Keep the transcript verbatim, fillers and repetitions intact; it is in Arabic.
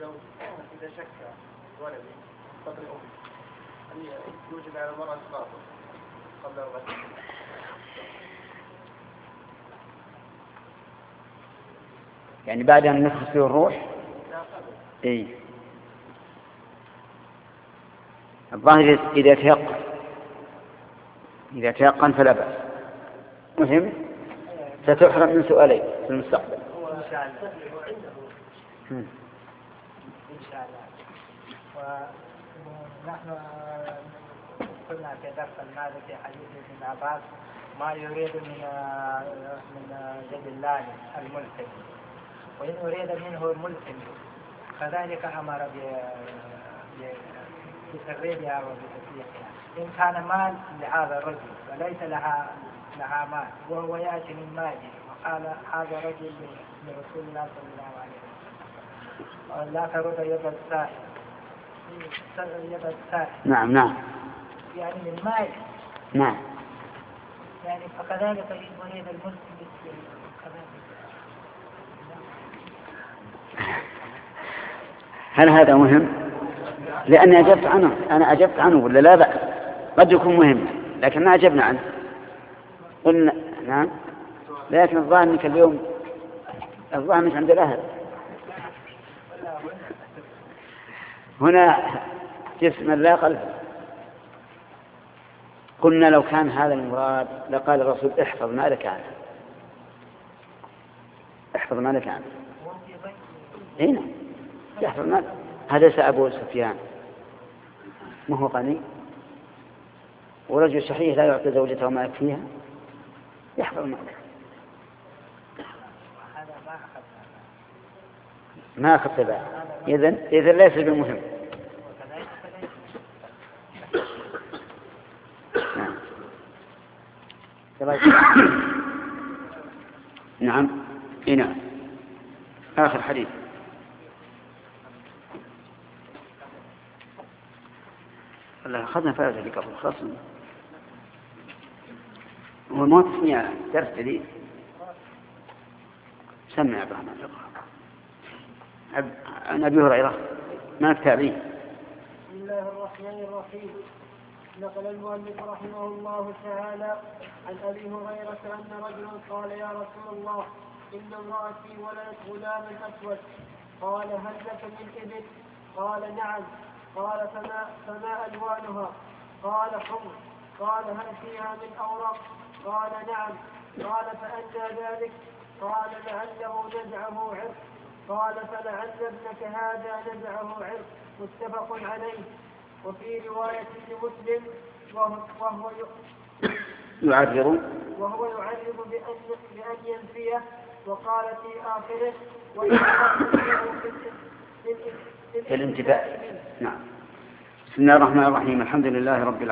الزوج إذا شك ولدي قدر أمي هل يوجب على المرأة الصلاة قبل الغسل؟ يعني بعد أن نفخ فيه الروح؟ إيه. الظاهر إذا تيقن إذا تيقن فلا بأس. مهم ستحرم من سؤالين في المستقبل إن شاء الله. إن شاء الله. ونحن قلنا في درس الماضي في حديث ابن عباس ما يريد من من يد الله الملحد، وإن أريد منه الملحد كذلك أمر بتغريبها وبتسليحها. إن كان مال لهذا الرجل وليس لها لها مال وهو يأتي من ماله وقال هذا رجل لرسول الله صلى الله عليه وسلم لا ترد يد السائل يد السائل. نعم نعم يعني من مال. نعم. يعني فكذلك يريد المسلم كذلك. هل هذا مهم؟ لأني أجبت عنه أنا أجبت عنه ولا لا بأس؟ قد يكون مهم لكن ما أجبنا عنه. قلنا نعم لكن الظاهر أنك اليوم الظاهر مش عند الأهل. هنا جسم لا قلب. قلنا لو كان هذا المراد لقال الرسول احفظ ما لك عنه احفظ ما لك عنه. هنا يحفظ ما هذا سأبو سفيان ما هو غني ورجل شحيح لا يعطي زوجته ما يكفيها يحفظ ما لك. ما أخذ تبع إذن إذن ليس بمهم. نعم نعم آخر حديث. والله أخذنا فائدة اللي قبل خلاص. هو ما تسمع درس جديد. سمع يا أبراهيم عن أبي هريرة ما كتابين. بسم الله الرحمن الرحيم. نقل المؤلف رحمه الله تعالى عن أبي هريرة أن رجلا قال يا رسول الله إن امرأتي ولدت غلاما أسود. قال هل لك من إبل؟ قال نعم. قال فما, فما ألوانها؟ قال حمر. قال هل فيها من أوراق؟ قال نعم. قال فأنى ذلك؟ قال لعله نزعه عرق. قال فلعل ابنك هذا نزعه عرق. متفق عليه. وفي رواية لمسلم وهو يعرض وهو يعرض بأن, بأن ينفيه. وقال في آخره في الانتفاع. نعم. بسم الله الرحمن الرحيم. الحمد لله رب العالمين.